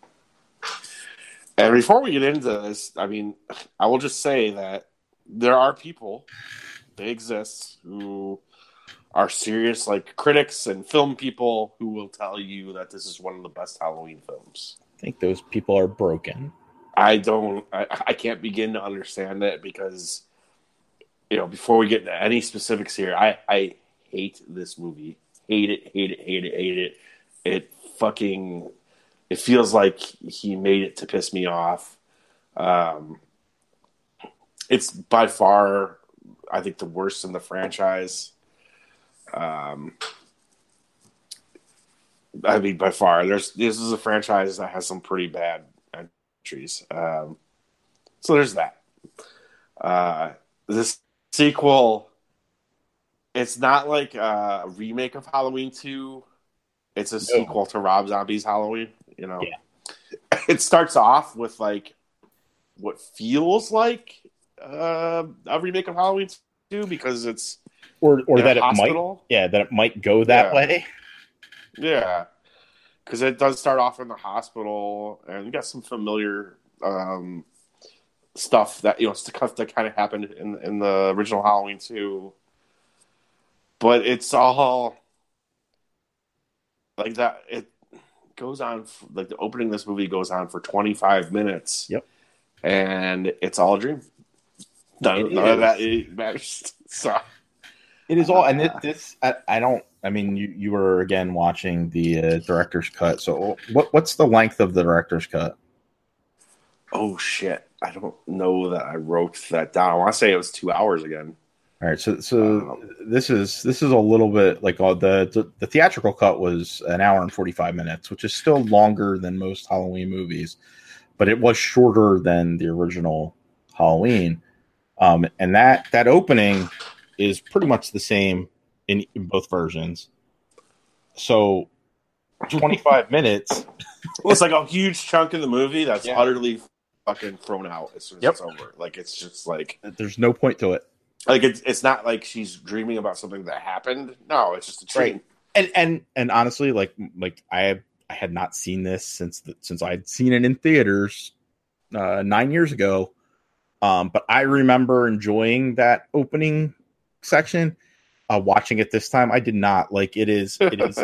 And before we get into this, I mean, I will just say that there are people, they exist, who are serious, like critics and film people, who will tell you that this is one of the best Halloween films. I think those people are broken. I can't begin to understand it because, you know, before we get into any specifics here, I hate this movie. Hate it. It feels like he made it to piss me off. It's by far, I think, the worst in the franchise. I mean, by far. This is a franchise that has some pretty bad entries. So there's that. This sequel, it's not like a remake of Halloween 2. It's a sequel to Rob Zombie's Halloween. You know, It starts off with like what feels like a remake of Halloween 2 because it's or that it might go that way. Yeah, because it does start off in the hospital, and you got some familiar stuff that stuff that kind of happened in the original Halloween 2, but it's all like that. It goes on like the opening of this movie goes on for 25 minutes. Yep, and it's all a dream. None of that matters. So. It is all, and this. I don't. I mean, you were again watching the director's cut. So, what's the length of the director's cut? Oh shit! I don't know that I wrote that down. I want to say it was 2 hours again. All right, so this is a little bit like the theatrical cut was an hour and 45 minutes, which is still longer than most Halloween movies, but it was shorter than the original Halloween. And that opening is pretty much the same in both versions. So 25 minutes. Well, it's like a huge chunk of the movie that's utterly fucking thrown out as soon as it's over. Like, it's just like... There's no point to it. Like, it's not like she's dreaming about something that happened. No, it's just a dream. Right. And honestly, like I had not seen this since I'd seen it in theaters 9 years ago. But I remember enjoying that opening section. Watching it this time, I did not. Like, it is.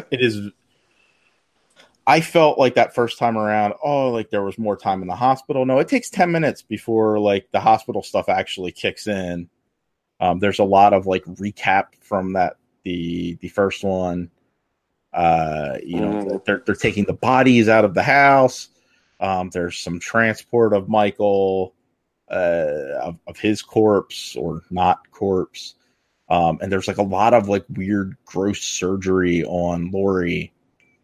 I felt like that first time around, like there was more time in the hospital. No, it takes 10 minutes before like the hospital stuff actually kicks in. There's a lot of like recap from the first one. They're taking the bodies out of the house. There's some transport of Michael, of his corpse or not corpse. And there's like a lot of like weird, gross surgery on Laurie.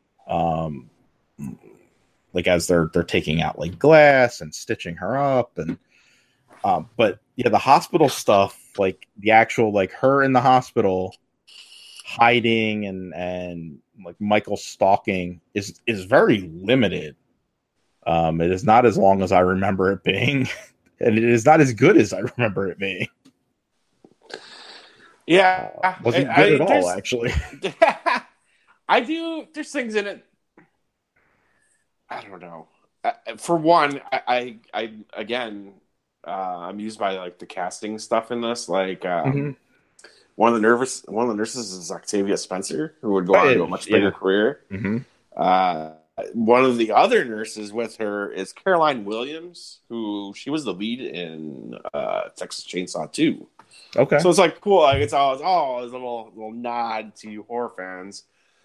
Like as they're taking out like glass and stitching her up, and but yeah, the hospital stuff, like the actual like her in the hospital hiding and like Michael stalking is very limited. It is not as long as I remember it being, and it is not as good as I remember it being. Yeah, wasn't good at all, actually. There's things in it. I don't know. For one, I'm used by like the casting stuff in this. Like one of the nurses is Octavia Spencer, who would go on to a much bigger career. Mm-hmm. One of the other nurses with her is Caroline Williams, who she was the lead in Texas Chainsaw 2. Okay, so it's like cool. Like it's always a little nod to you horror fans.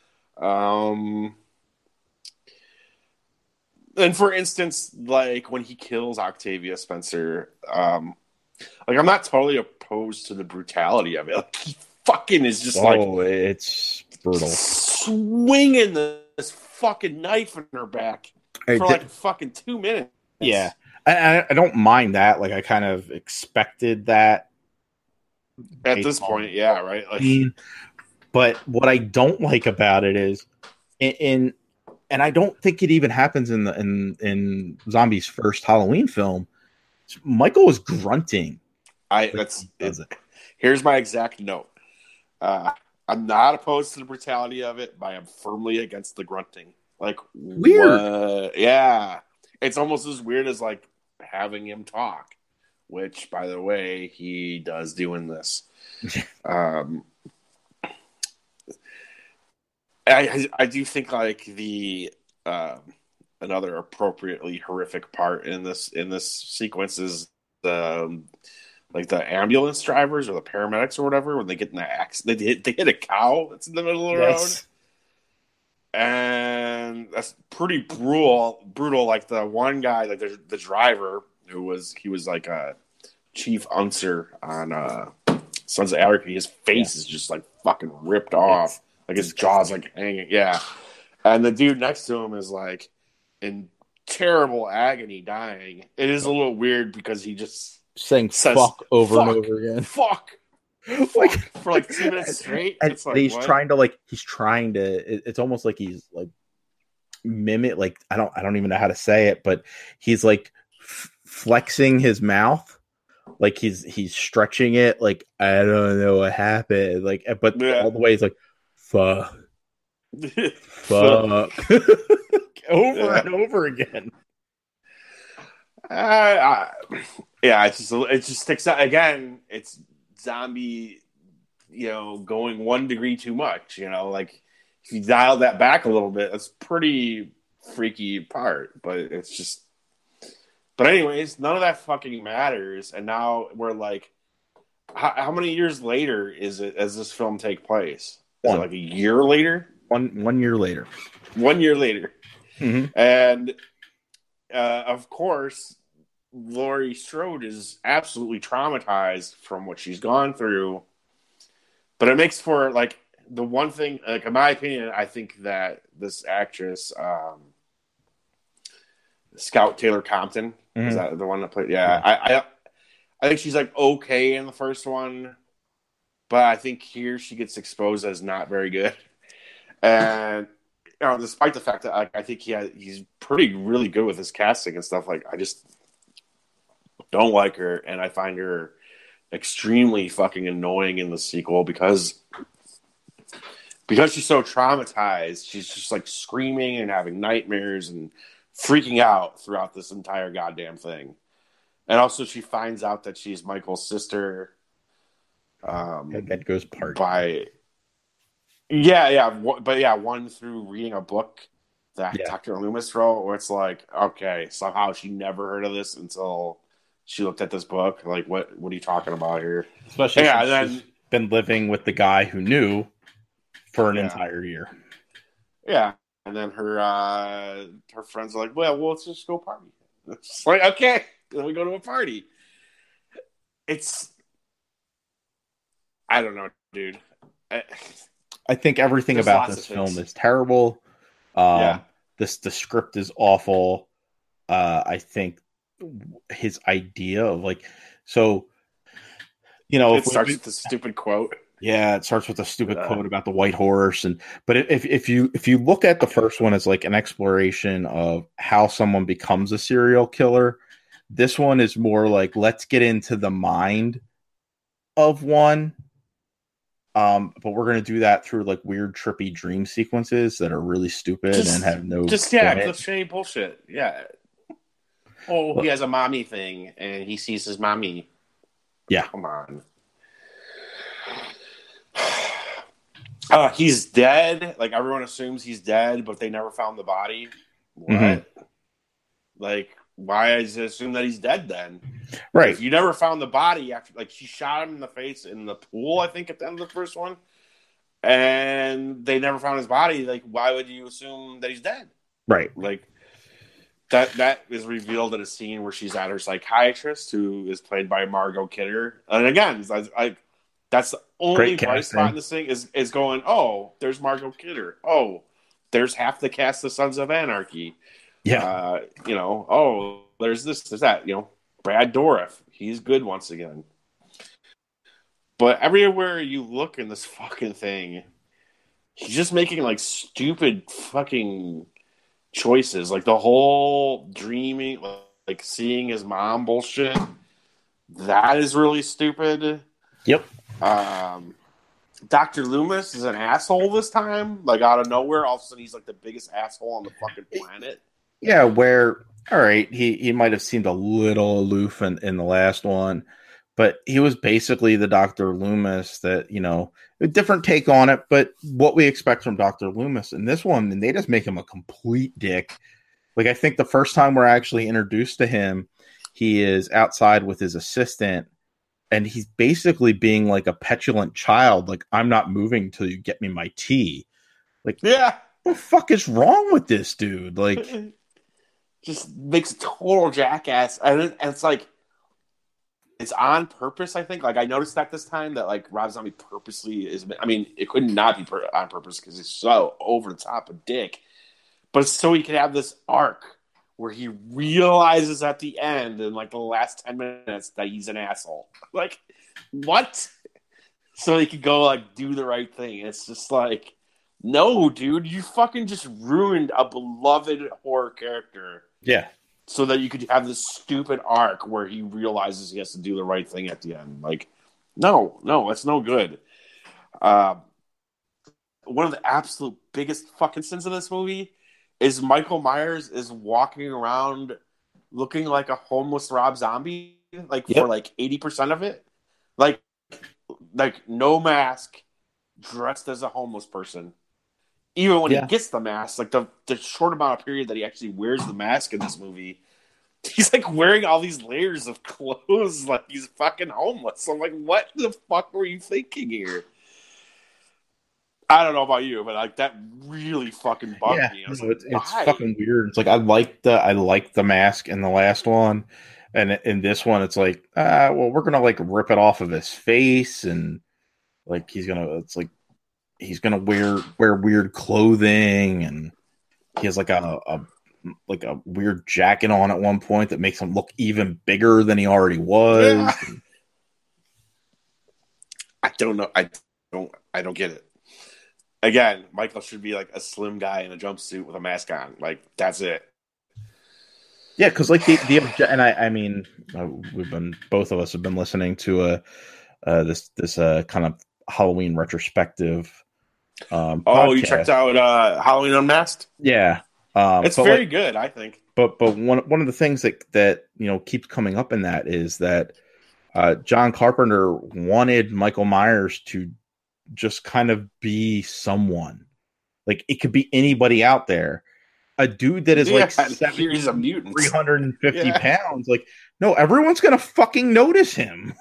And for instance, like when he kills Octavia Spencer, like I'm not totally opposed to the brutality of it. Like he fucking is just it's brutal, swinging this fucking knife in her back for like fucking 2 minutes. Yeah, I don't mind that. Like I kind of expected that at this point. Yeah, right. Like, but what I don't like about it is in and I don't think it even happens in the in Zombie's first Halloween film. Michael is grunting. I Like that's he it. does it. Here's my exact note. Uh, I'm not opposed to the brutality of it, but I am firmly against the grunting. Like Weird. what? Yeah, it's almost as weird as like having him talk, which, by the way, he does do in this. Um, I do think like the another appropriately horrific part in this sequence is the like the ambulance drivers or the paramedics or whatever when they get in the accident they hit a cow that's in the middle of the road, Yes. and that's pretty brutal. Like the one guy, like the driver who was he was like a chief unser on Sons of Anarchy. His Yeah. face is just like fucking ripped off, It's like his disgusting. jaw's like hanging. Yeah, and the dude next to him is like in terrible agony, dying. It is a little weird because he just Saying says fuck over and "fuck, over again. fuck, Like fuck" for like 2 minutes straight. and It's like he's what? trying to it's almost like he's like mimic like I don't even know how to say it, but he's like flexing his mouth like he's stretching it like I don't know what happened like but Yeah. all the way he's like fuck fuck over Yeah. and over again. I, yeah, it just sticks out again. It's zombie, going 1 degree too much. Like if you dial that back a little bit, that's pretty freaky part. But it's just, but anyways, none of that fucking matters. And now we're like, how many years later is it as this film take place? Is it One like a year later? one year later. 1 year later, Mm-hmm. and of course, Laurie Strode is absolutely traumatized from what she's gone through. But it makes for like the one thing, like in my opinion, I think that this actress, Scout Taylor Compton, is Mm-hmm. that the one that played? Yeah, Yeah. I think she's like okay in the first one, but I think here she gets exposed as not very good. And despite the fact that I think he's pretty really good with his casting and stuff. Like I just don't like her, and I find her extremely fucking annoying in the sequel because she's so traumatized. She's just like screaming and having nightmares and freaking out throughout this entire goddamn thing. And also, she finds out that she's Michael's sister. That goes party. By yeah, but yeah, one through reading a book that Yeah. Dr. Loomis wrote, where it's like, okay, somehow she never heard of this until she looked at this book. Like, what are you talking about here? Especially Yeah, since and she's then been living with the guy who knew for an yeah, entire year. yeah, and then her friends are like, well, let's just go party. It's like, okay, then we go to a party. It's I don't know, dude. I think everything There's about lots of this film things. is terrible. Yeah, The script is awful. I think his idea of like so it if starts we with the stupid quote. yeah, it starts with a stupid Uh, quote about the white horse but if you look at the first one as like an exploration of how someone becomes a serial killer, this one is more like let's get into the mind of one. But we're gonna do that through like weird, trippy dream sequences that are really stupid and just have no yeah, point. cliche bullshit. Yeah. Oh, he But has a mommy thing, and he sees his mommy. yeah, Come on. He's dead. Like everyone assumes he's dead, but they never found the body. hmm What? Like, why is it assumed that he's dead then? right, If you never found the body after, like, she shot him in the face in the pool, I think, at the end of the first one, and they never found his body. Like, why would you assume that he's dead? right. Like, that is revealed in a scene where she's at her psychiatrist, who is played by Margot Kidder. And again, that's the only Great bright spot in casting. this thing is going, oh, there's Margot Kidder. Oh, there's half the cast of Sons of Anarchy. Yeah, Oh, there's this, there's that. Brad Dourif, he's good once again. But everywhere you look in this fucking thing, he's just making like stupid fucking choices, like the whole dreaming, like seeing his mom bullshit. That is really stupid. Yep. Dr. Loomis is an asshole this time, like out of nowhere. All of a sudden, he's like the biggest asshole on the fucking planet. Yeah, where all right, he might have seemed a little aloof in the last one, but he was basically the Dr. Loomis that, a different take on it, but what we expect from Dr. Loomis in this one, and they just make him a complete dick. Like, I think the first time we're actually introduced to him, he is outside with his assistant, and he's basically being like a petulant child, like, I'm not moving till you get me my tea. Like, yeah, what the fuck is wrong with this dude? Like, just makes a total jackass, and it's like it's on purpose. I think, like, I noticed that this time that like Rob Zombie purposely is. I mean, it could not be on purpose because he's so over the top a dick, but so he could have this arc where he realizes at the end in like the last 10 minutes that he's an asshole. Like, what? So he could go like do the right thing. It's just like, no, dude, you fucking just ruined a beloved horror character. yeah. So that you could have this stupid arc where he realizes he has to do the right thing at the end. Like, no, that's no good. One of the absolute biggest fucking sins of this movie is Michael Myers is walking around looking like a homeless Rob Zombie, like for like 80% of it. Like no mask, dressed as a homeless person. Even when he gets the mask, like the short amount of period that he actually wears the mask in this movie, he's like wearing all these layers of clothes like he's fucking homeless. I'm like, what the fuck were you thinking here? I don't know about you, but like that really fucking bugged me. It's fucking weird. It's like I like the mask in the last one, and in this one, it's like, well, we're gonna like rip it off of his face, and like he's gonna wear weird clothing, and he has like a weird jacket on at one point that makes him look even bigger than he already was. Yeah. I don't know. I don't get it. Again, Michael should be like a slim guy in a jumpsuit with a mask on. Like, that's it. Yeah, because like and I mean, both of us have been listening to this kind of Halloween retrospective. Podcast. You checked out Halloween Unmasked? Yeah, it's very good, I think. But one of the things that keeps coming up in that is that John Carpenter wanted Michael Myers to just kind of be someone. Like, it could be anybody out there. A dude that is like he's a mutant, 350 pounds. Like, no, everyone's gonna fucking notice him.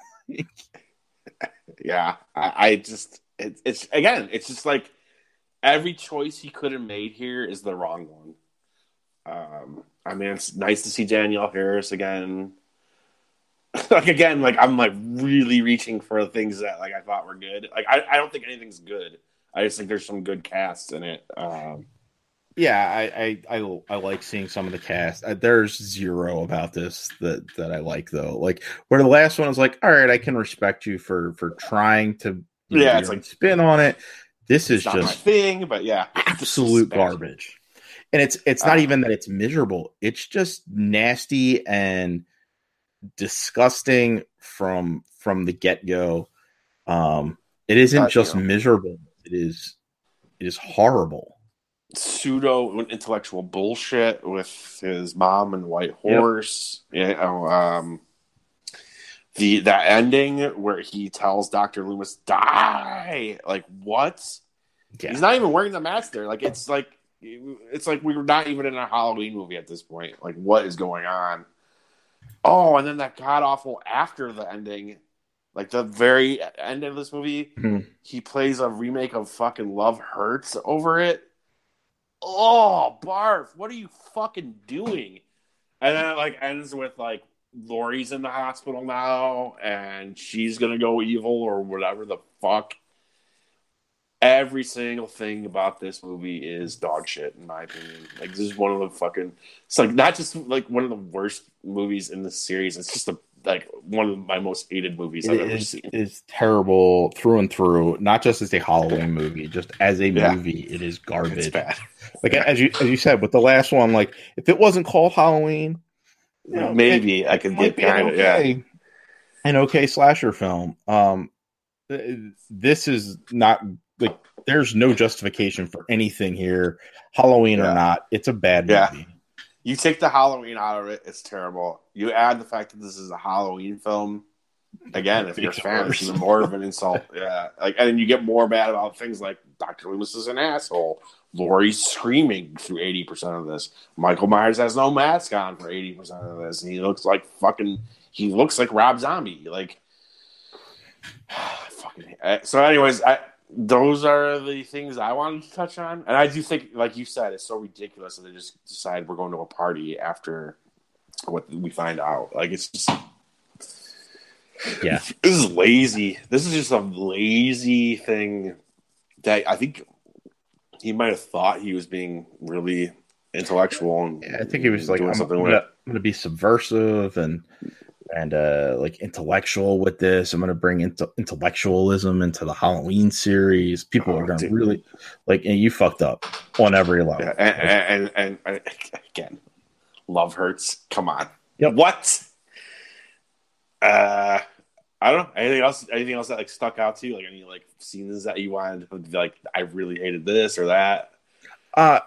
Yeah, I just it's again, it's just like every choice he could have made here is the wrong one. I mean, it's nice to see Danielle Harris again. Like, again, like I'm like really reaching for things that like I thought were good. Like I don't think anything's good. I just think there's some good casts in it. Yeah, I like seeing some of the cast. There's zero about this that I like though. Like, where the last one was like, all right, I can respect you for trying to it's like spin on it. This is not just my thing, but yeah, absolute garbage. And it's not even that it's miserable. It's just nasty and disgusting from the get-go. It isn't just miserable. It is horrible. Pseudo intellectual bullshit with his mom and White Horse. Yep. That ending where he tells Dr. Loomis die. Like, what? Yeah. He's not even wearing the mask there. Like, it's like we were not even in a Halloween movie at this point. Like, what is going on? Oh, and then that god awful after the ending, like the very end of this movie, he plays a remake of fucking Love Hurts over it. Oh, barf! What are you fucking doing? And then it like ends with like Laurie's in the hospital now, and she's gonna go evil or whatever the fuck. Every single thing about this movie is dog shit, in my opinion. Like, this is one of the fucking... It's like not just like one of the worst movies in the series. It's just like one of my most hated movies It I've ever seen. is terrible through and through. Not just as a Halloween movie, just as a Yeah. movie, it is It's garbage. bad. Like as you said with the last one, like if it wasn't called Halloween, you know, Maybe I could might get be an behind it. Yeah. an okay slasher film. This is not like there's no justification for anything here, Halloween or not. It's a bad movie. You take the Halloween out of it, it's terrible. You add the fact that this is a Halloween film. Again, if you're a fan, it's even more of an insult. Yeah, like, and then you get more mad about things like Dr. Loomis is an asshole. Laurie's screaming through 80% of this. Michael Myers has no mask on for 80% of this, and he looks like Rob Zombie. Like, so. Anyways, those are the things I wanted to touch on, and I do think, like you said, it's so ridiculous that they just decide we're going to a party after what we find out. Like, it's just. Yeah, this is lazy. This is just a lazy thing that I think he might have thought he was being really intellectual. And I think he was like, I'm going to be subversive and like intellectual with this. I'm going to bring intellectualism into the Halloween series. People are going to really like, and you fucked up on every level. Yeah, and again, love hurts. Come on. Yep. What? I don't know. Anything else that like stuck out to you? Like any like scenes that you wanted to be like, I really hated this or that? I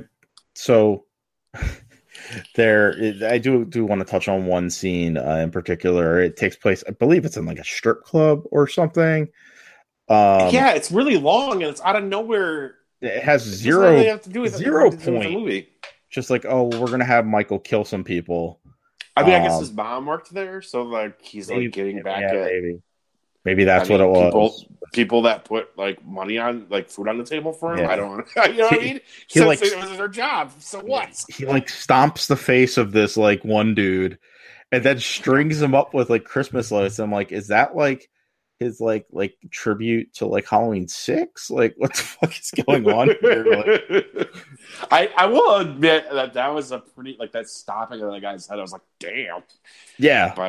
do want to touch on one scene in particular. It takes place, I believe it's in like a strip club or something. Yeah, it's really long and it's out of nowhere. It has zero point. The movie. Just like, oh, we're gonna have Michael kill some people. I mean, I guess his mom worked there, so like he's like getting back at maybe that's what it was. People that put like money on like food on the table for him. Yeah. I don't know. You know what I mean? It was their job. So what? He like stomps the face of this like one dude, and then strings him up with like Christmas lights. I'm like, is that like his like tribute to like Halloween 6? Like, what the fuck is going on here? Like, I will admit that was a pretty like that stopping of the guy's head. I was like, damn. Yeah, but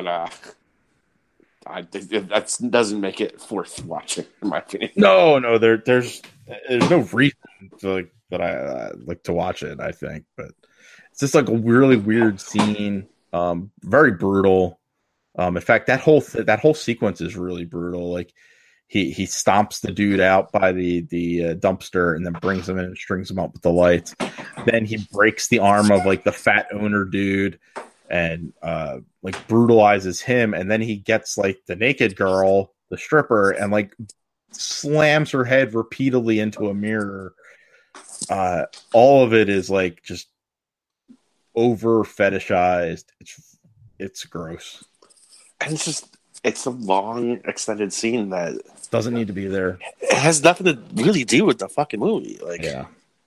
that doesn't make it worth watching, in my opinion. No, there's no reason to, like, that I like to watch it. I think, but it's just like a really weird scene, very brutal. In fact, that whole sequence is really brutal. Like he stomps the dude out by the dumpster and then brings him in and strings him up with the lights. Then he breaks the arm of like the fat owner dude and like brutalizes him. And then he gets like the naked girl, the stripper, and like slams her head repeatedly into a mirror. All of it is like just over fetishized. It's gross. And it's a long extended scene that doesn't need to be there. It has nothing to really do with the fucking movie. Like, yeah.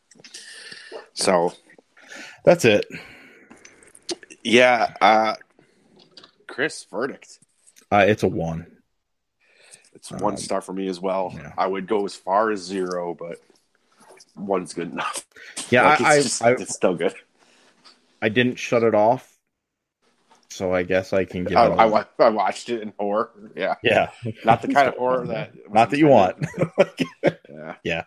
So that's it. Yeah. Chris, verdict. It's a 1. It's 1 star for me as well. Yeah. I would go as far as 0, but 1's good enough. Yeah, like, it's still good. I didn't shut it off. So I guess I can get. I watched it in horror. Yeah, yeah, not the kind of horror that. Not that you want. Yeah.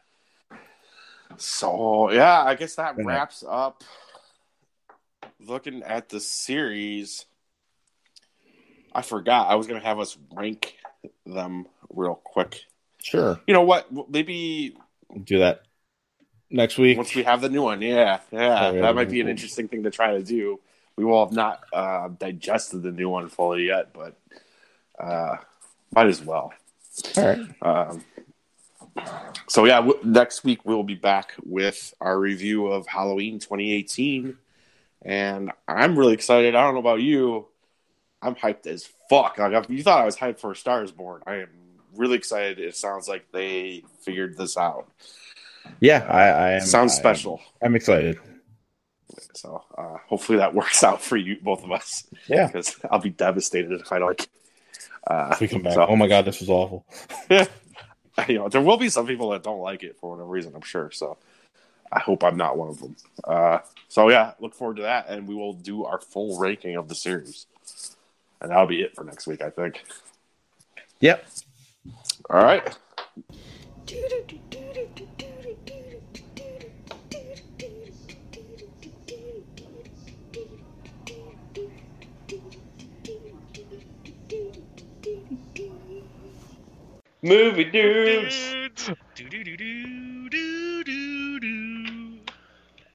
So yeah, I guess that wraps up. Looking at the series, I forgot I was going to have us rank them real quick. Sure. You know what? Maybe do that next week once we have the new one. Yeah. That might be an interesting thing to try to do. We will have not digested the new one fully yet, but might as well. All right. So, yeah, next week we'll be back with our review of Halloween 2018. And I'm really excited. I don't know about you. I'm hyped as fuck. Like, if you thought I was hyped for A Star is Born, I am really excited. It sounds like they figured this out. Yeah, I am. Sounds special. I'm excited. So hopefully that works out for you, both of us. Yeah, because I'll be devastated if I don't. If we come back, oh my god, this was awful. Yeah, there will be some people that don't like it for whatever reason, I'm sure. So I hope I'm not one of them. So yeah, look forward to that, and we will do our full ranking of the series. And that'll be it for next week, I think. Yep. All right. Movie dudes.